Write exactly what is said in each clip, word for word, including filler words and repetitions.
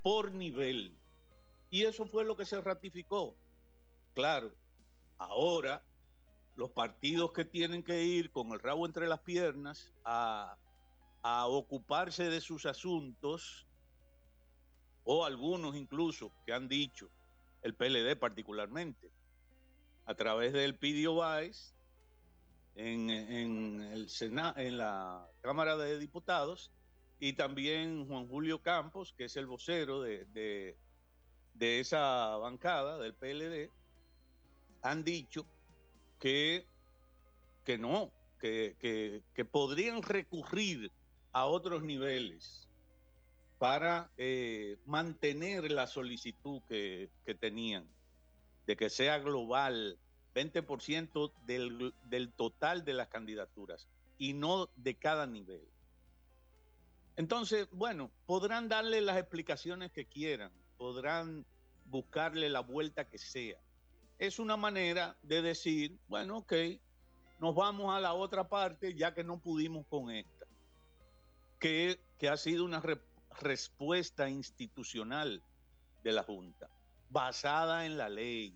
por nivel. Y eso fue lo que se ratificó. Claro, ahora los partidos que tienen que ir con el rabo entre las piernas a, a ocuparse de sus asuntos, o algunos incluso que han dicho, el P L D particularmente, a través del Pidio Báez, en, en, el Sena, en la Cámara de Diputados, y también Juan Julio Campos, que es el vocero de, de, de esa bancada del P L D, han dicho que, que no, que, que, que podrían recurrir a otros niveles para eh, mantener la solicitud que, que tenían, de que sea global, veinte por ciento del, del total de las candidaturas y no de cada nivel. Entonces, bueno, podrán darle las explicaciones que quieran, podrán buscarle la vuelta que sea. Es una manera de decir, bueno, ok, nos vamos a la otra parte ya que no pudimos con esta, que, que ha sido una re, respuesta institucional de la Junta, basada en la ley,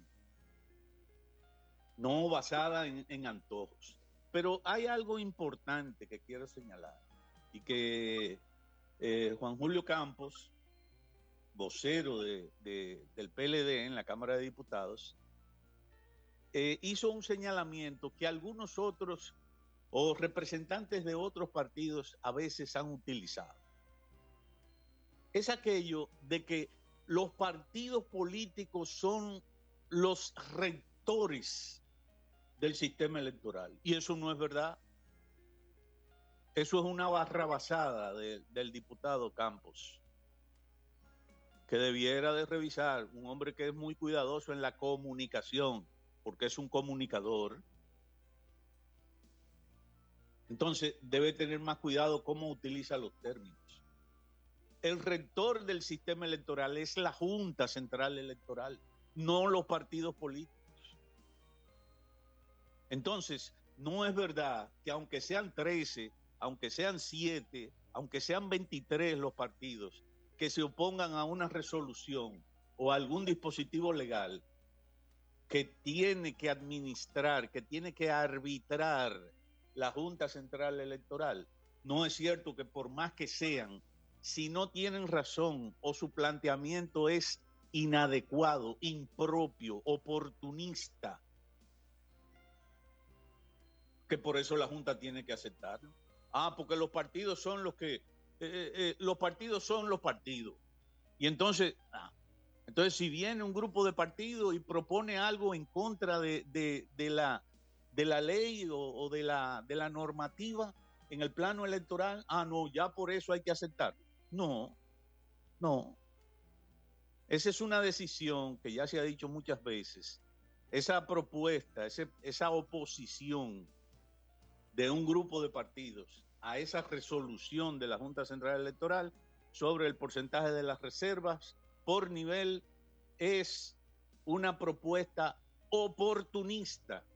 no basada en, en antojos. Pero hay algo importante que quiero señalar y que eh, Juan Julio Campos, vocero de, de, del P L D en la Cámara de Diputados, eh, hizo un señalamiento que algunos otros o representantes de otros partidos a veces han utilizado. Es aquello de que los partidos políticos son los rectores del sistema electoral. Y eso no es verdad. Eso es una barra basada de, del diputado Campos, que debiera de revisar, un hombre que es muy cuidadoso en la comunicación, porque es un comunicador. Entonces debe tener más cuidado cómo utiliza los términos. El rector del sistema electoral es la Junta Central Electoral, no los partidos políticos. Entonces, no es verdad que aunque sean trece, aunque sean siete, aunque sean veintitrés los partidos que se opongan a una resolución o a algún dispositivo legal que tiene que administrar, que tiene que arbitrar la Junta Central Electoral, no es cierto que por más que sean, si no tienen razón o su planteamiento es inadecuado, impropio, oportunista, que por eso la Junta tiene que aceptarlo. Ah, porque los partidos son los que, eh, eh, los partidos son los partidos. Y entonces, ah, entonces si viene un grupo de partidos y propone algo en contra de, de, de, la, de la ley o, o de, la, de la normativa en el plano electoral, ah, no, ya por eso hay que aceptarlo. No, no. Esa es una decisión que ya se ha dicho muchas veces. Esa propuesta, ese, esa oposición de un grupo de partidos a esa resolución de la Junta Central Electoral sobre el porcentaje de las reservas por nivel es una propuesta oportunista.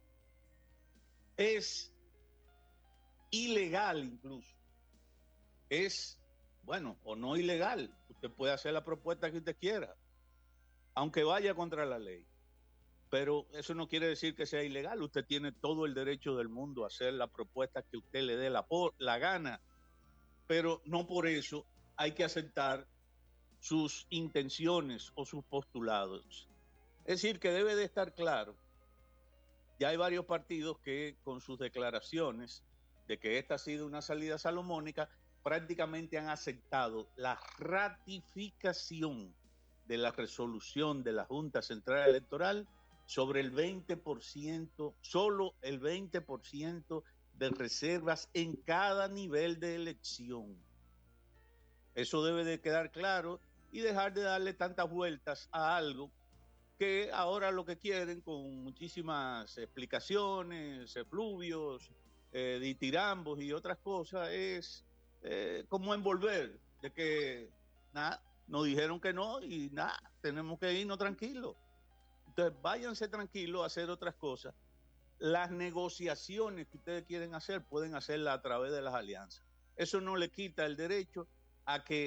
Es ilegal incluso. Es, bueno, o no ilegal. Usted puede hacer la propuesta que usted quiera, aunque vaya contra la ley. Pero eso no quiere decir que sea ilegal. Usted tiene todo el derecho del mundo a hacer la propuesta que usted le dé la, la gana. Pero no por eso hay que aceptar sus intenciones o sus postulados. Es decir, que debe de estar claro. Ya hay varios partidos que con sus declaraciones de que esta ha sido una salida salomónica, prácticamente han aceptado la ratificación de la resolución de la Junta Central Electoral sobre el veinte por ciento, solo el veinte por ciento de reservas en cada nivel de elección. Eso debe de quedar claro y dejar de darle tantas vueltas a algo que ahora lo que quieren, con muchísimas explicaciones, efluvios, eh, ditirambos y otras cosas, es eh, como envolver, de que nada, nos dijeron que no y nada, tenemos que irnos tranquilos. Entonces váyanse tranquilos a hacer otras cosas. Las negociaciones que ustedes quieren hacer pueden hacerlas a través de las alianzas. Eso no le quita el derecho a que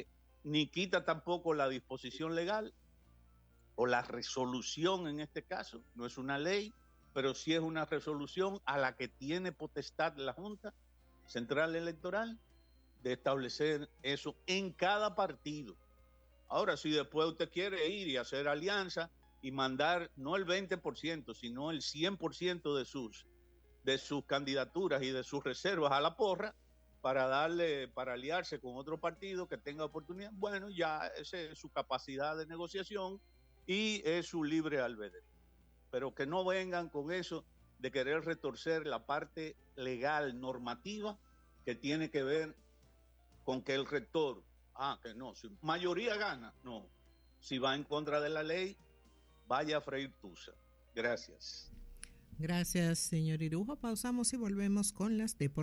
ni quita tampoco la disposición legal o la resolución en este caso. No es una ley, pero sí es una resolución a la que tiene potestad la Junta Central Electoral de establecer eso en cada partido. Ahora, si después usted quiere ir y hacer alianza y mandar no el veinte por ciento, sino el cien por ciento de sus, de sus candidaturas y de sus reservas a la porra para darle, para aliarse con otro partido que tenga oportunidad, bueno, ya esa es su capacidad de negociación y es su libre albedrío. Pero que no vengan con eso de querer retorcer la parte legal, normativa, que tiene que ver con que el rector, ah, que no, si mayoría gana, no. Si va en contra de la ley, vaya a freír tusa. Gracias. Gracias, señor Irujo. Pausamos y volvemos con las deportivas.